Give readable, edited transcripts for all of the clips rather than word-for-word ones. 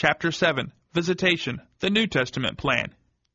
Chapter 7, Visitation, the New Testament Plan.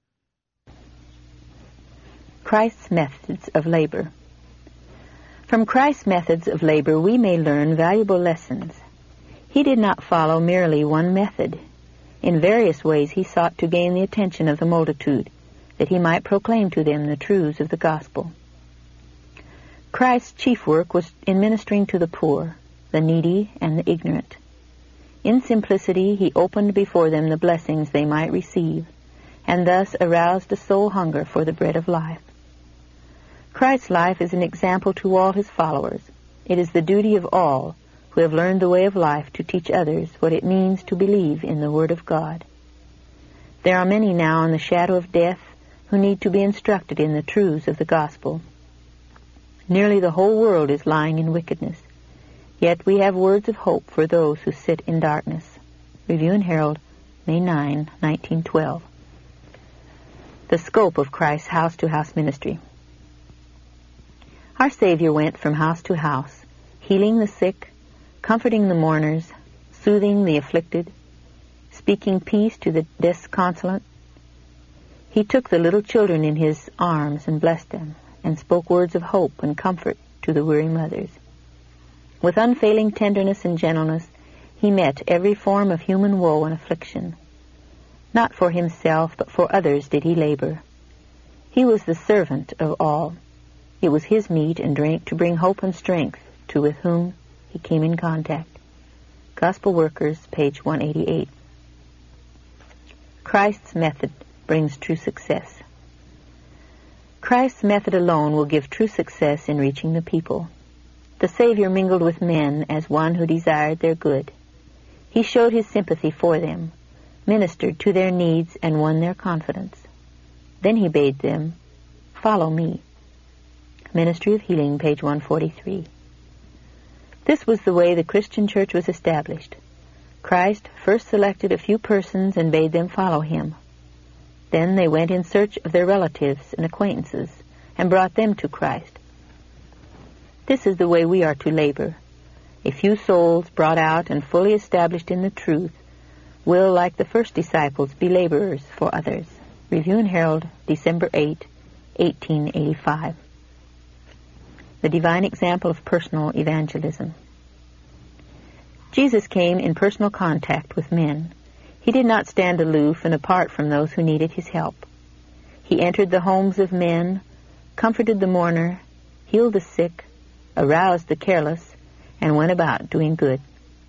Christ's methods of labor. From Christ's methods of labor we may learn valuable lessons. He did not follow merely one method. In various ways he sought to gain the attention of the multitude, that he might proclaim to them the truths of the gospel. Christ's chief work was in ministering to the poor, the needy, and the ignorant. In simplicity he opened before them the blessings they might receive, and thus aroused a soul hunger for the bread of life. Christ's life is an example to all his followers. It is the duty of all who have learned the way of life to teach others what it means to believe in the Word of God. There are many now in the shadow of death who need to be instructed in the truths of the gospel. Nearly the whole world is lying in wickedness, yet we have words of hope for those who sit in darkness. Review and Herald, May 9, 1912. The scope of Christ's house-to-house ministry. Our Savior went from house to house, healing the sick, comforting the mourners, soothing the afflicted, speaking peace to the disconsolate. He took the little children in his arms and blessed them, and spoke words of hope and comfort to the weary mothers. With unfailing tenderness and gentleness, he met every form of human woe and affliction. Not for himself, but for others did he labor. He was the servant of all. It was his meat and drink to bring hope and strength to with whom he came in contact. Gospel Workers, page 188. Christ's method brings true success. Christ's method alone will give true success in reaching the people. The Savior mingled with men as one who desired their good. He showed his sympathy for them, ministered to their needs, and won their confidence. Then he bade them, "Follow me." Ministry of Healing, page 143. This was the way the Christian church was established. Christ first selected a few persons and bade them follow him. Then they went in search of their relatives and acquaintances and brought them to Christ. This is the way we are to labor. A few souls brought out and fully established in the truth will, like the first disciples, be laborers for others. Review and Herald, December 8, 1885. The divine example of personal evangelism. Jesus came in personal contact with men. He did not stand aloof and apart from those who needed his help. He entered the homes of men, comforted the mourner, healed the sick, aroused the careless, and went about doing good.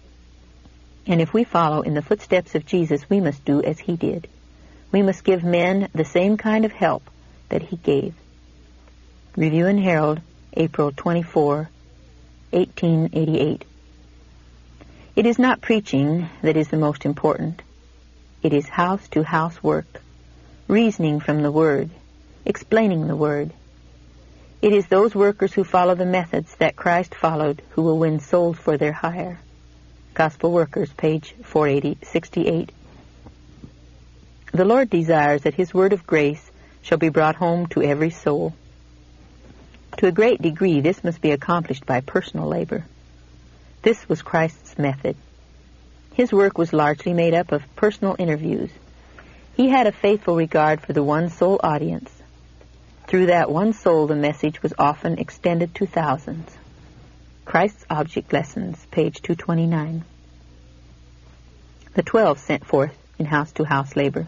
And if we follow in the footsteps of Jesus, we must do as he did. We must give men the same kind of help that he gave. Review and Herald, April 24, 1888. It is not preaching that is the most important. It is house-to-house work, reasoning from the Word, explaining the Word. It is those workers who follow the methods that Christ followed who will win souls for their hire. Gospel Workers, page 468. The Lord desires that his word of grace shall be brought home to every soul. To a great degree, this must be accomplished by personal labor. This was Christ's method. His work was largely made up of personal interviews. He had a faithful regard for the one soul audience. Through that one soul, the message was often extended to thousands. Christ's Object Lessons, page 229. The 12 sent forth in house-to-house labor.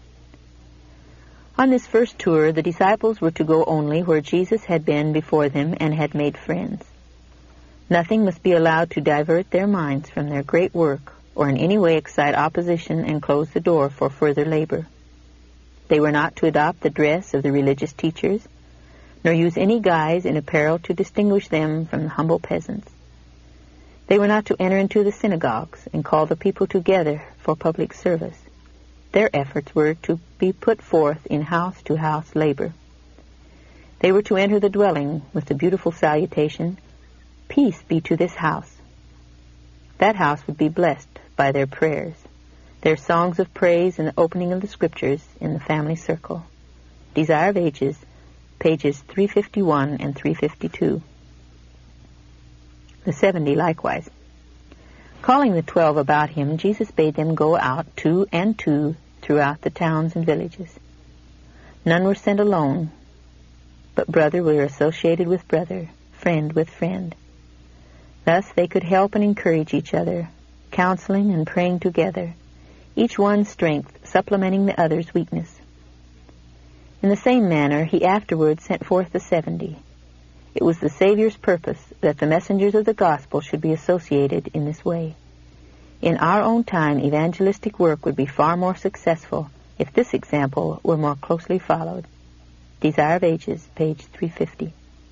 On this first tour, the disciples were to go only where Jesus had been before them and had made friends. Nothing must be allowed to divert their minds from their great work or in any way excite opposition and close the door for further labor. They were not to adopt the dress of the religious teachers, nor use any guise in apparel to distinguish them from the humble peasants. They were not to enter into the synagogues and call the people together for public service. Their efforts were to be put forth in house-to-house labor. They were to enter the dwelling with the beautiful salutation, "Peace be to this house." That house would be blessed by their prayers, their songs of praise, and the opening of the Scriptures in the family circle. Desire of Ages, pages 351 and 352. The 70 likewise. Calling the 12 about him, Jesus bade them go out 2 and 2 throughout the towns and villages. None were sent alone, but brother were associated with brother, friend with friend. Thus they could help and encourage each other, counseling and praying together, each one's strength supplementing the other's weakness. In the same manner, he afterwards sent forth the 70. It was the Savior's purpose that the messengers of the gospel should be associated in this way. In our own time, evangelistic work would be far more successful if this example were more closely followed. Desire of Ages, page 350.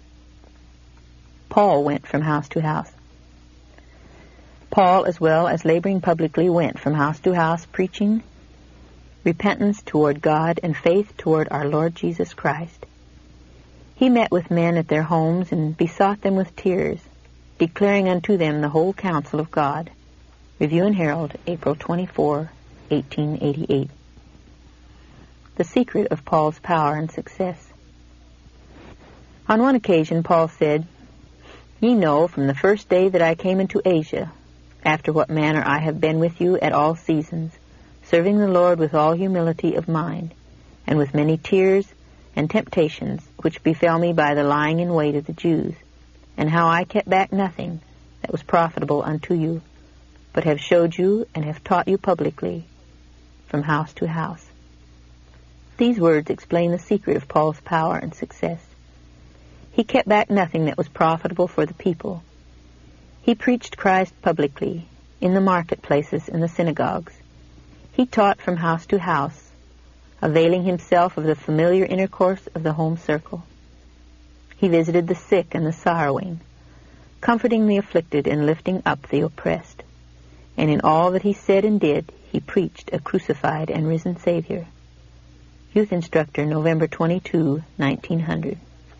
Paul went from house to house. Paul, as well as laboring publicly, went from house to house preaching repentance toward God and faith toward our Lord Jesus Christ. He met with men at their homes and besought them with tears, declaring unto them the whole counsel of God. Review and Herald, April 24, 1888. The secret of Paul's power and success. On one occasion, Paul said, "Ye know from the first day that I came into Asia, after what manner I have been with you at all seasons, serving the Lord with all humility of mind, and with many tears and temptations which befell me by the lying in wait of the Jews, and how I kept back nothing that was profitable unto you, but have showed you and have taught you publicly from house to house." These words explain the secret of Paul's power and success. He kept back nothing that was profitable for the people. He preached Christ publicly, in the marketplaces and the synagogues. He taught from house to house, availing himself of the familiar intercourse of the home circle. He visited the sick and the sorrowing, comforting the afflicted and lifting up the oppressed. And in all that he said and did, he preached a crucified and risen Savior. Youth Instructor, November 22, 1900.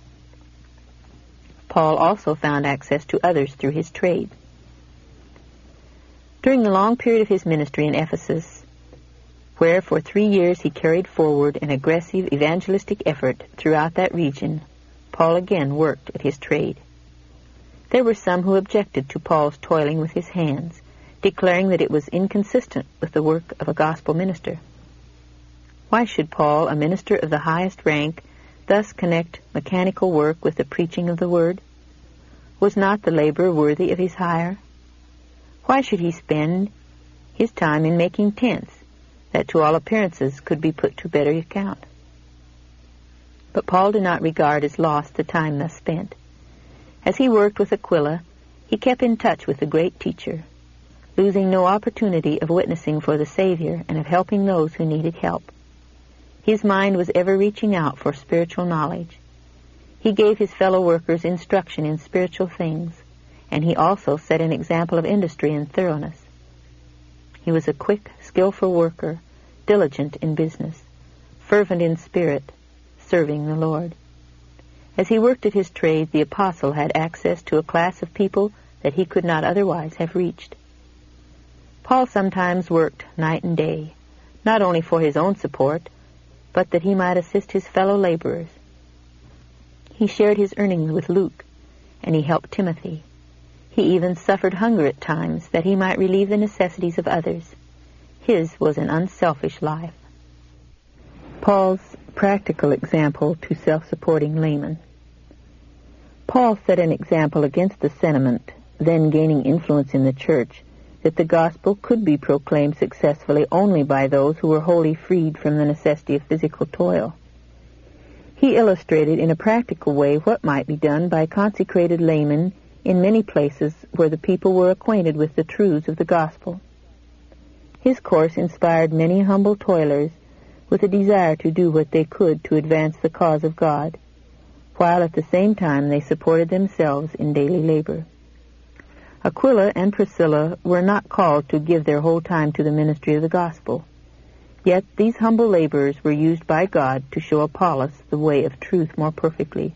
Paul also found access to others through his trade. During the long period of his ministry in Ephesus, where for 3 years he carried forward an aggressive evangelistic effort throughout that region, Paul again worked at his trade. There were some who objected to Paul's toiling with his hands, declaring that it was inconsistent with the work of a gospel minister. Why should Paul, a minister of the highest rank, thus connect mechanical work with the preaching of the word? Was not the labor worthy of his hire? Why should he spend his time in making tents that to all appearances could be put to better account? But Paul did not regard as lost the time thus spent. As he worked with Aquila, he kept in touch with the great teacher, losing no opportunity of witnessing for the Savior and of helping those who needed help. His mind was ever reaching out for spiritual knowledge. He gave his fellow workers instruction in spiritual things, and he also set an example of industry and thoroughness. He was a quick, skillful worker, diligent in business, fervent in spirit, serving the Lord. As he worked at his trade, the apostle had access to a class of people that he could not otherwise have reached. Paul sometimes worked night and day, not only for his own support, but that he might assist his fellow laborers. He shared his earnings with Luke, and he helped Timothy. He even suffered hunger at times that he might relieve the necessities of others. His was an unselfish life. Paul's practical example to self-supporting laymen. Paul set an example against the sentiment, then gaining influence in the church, that the gospel could be proclaimed successfully only by those who were wholly freed from the necessity of physical toil. He illustrated in a practical way what might be done by consecrated laymen in many places where the people were acquainted with the truths of the gospel. His course inspired many humble toilers with a desire to do what they could to advance the cause of God, while at the same time they supported themselves in daily labor. Aquila and Priscilla were not called to give their whole time to the ministry of the gospel. Yet these humble laborers were used by God to show Apollos the way of truth more perfectly.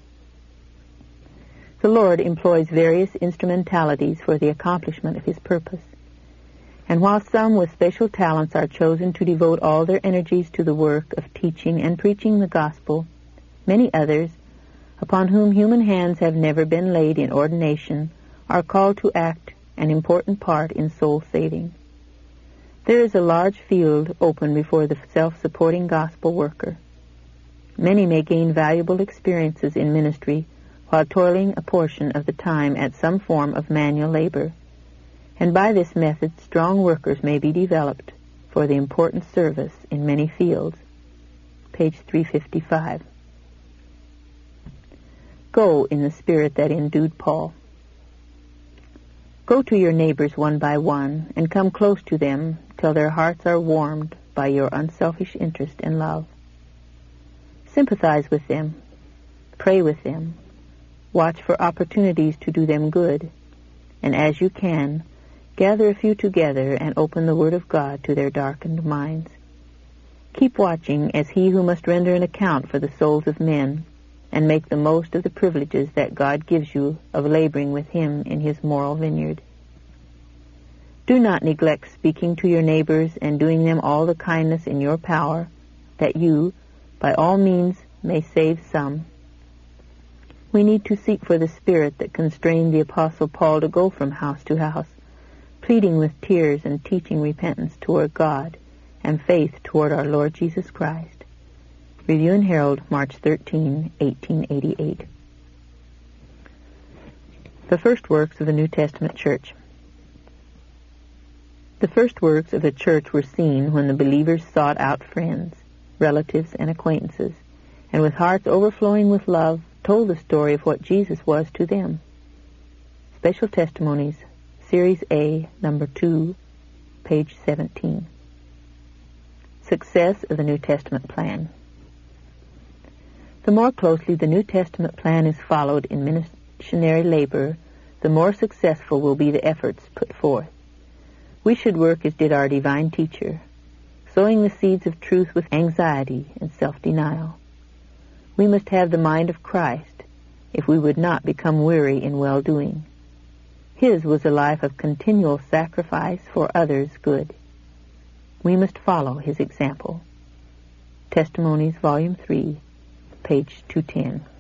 The Lord employs various instrumentalities for the accomplishment of his purpose. And while some with special talents are chosen to devote all their energies to the work of teaching and preaching the gospel, many others, upon whom human hands have never been laid in ordination, are called to act an important part in soul saving. There is a large field open before the self-supporting gospel worker. Many may gain valuable experiences in ministry while toiling a portion of the time at some form of manual labor, and by this method strong workers may be developed for the important service in many fields. Page 355. Go in the spirit that endued Paul. Go to your neighbors one by one and come close to them till their hearts are warmed by your unselfish interest and love. Sympathize with them, pray with them, watch for opportunities to do them good, and as you can, gather a few together and open the Word of God to their darkened minds. Keep watching as he who must render an account for the souls of men, and make the most of the privileges that God gives you of laboring with him in his moral vineyard. Do not neglect speaking to your neighbors and doing them all the kindness in your power, that you, by all means, may save some. We need to seek for the spirit that constrained the Apostle Paul to go from house to house, pleading with tears and teaching repentance toward God and faith toward our Lord Jesus Christ. Review and Herald, March 13, 1888. The first works of the New Testament church. The first works of the church were seen when the believers sought out friends, relatives, and acquaintances, and with hearts overflowing with love, told the story of what Jesus was to them. Special Testimonies, Series A, Number 2, page 17. Success of the New Testament plan. The more closely the New Testament plan is followed in missionary labor, the more successful will be the efforts put forth. We should work as did our divine teacher, sowing the seeds of truth with anxiety and self-denial. We must have the mind of Christ if we would not become weary in well-doing. His was a life of continual sacrifice for others' good. We must follow his example. Testimonies, Volume 3, page 210.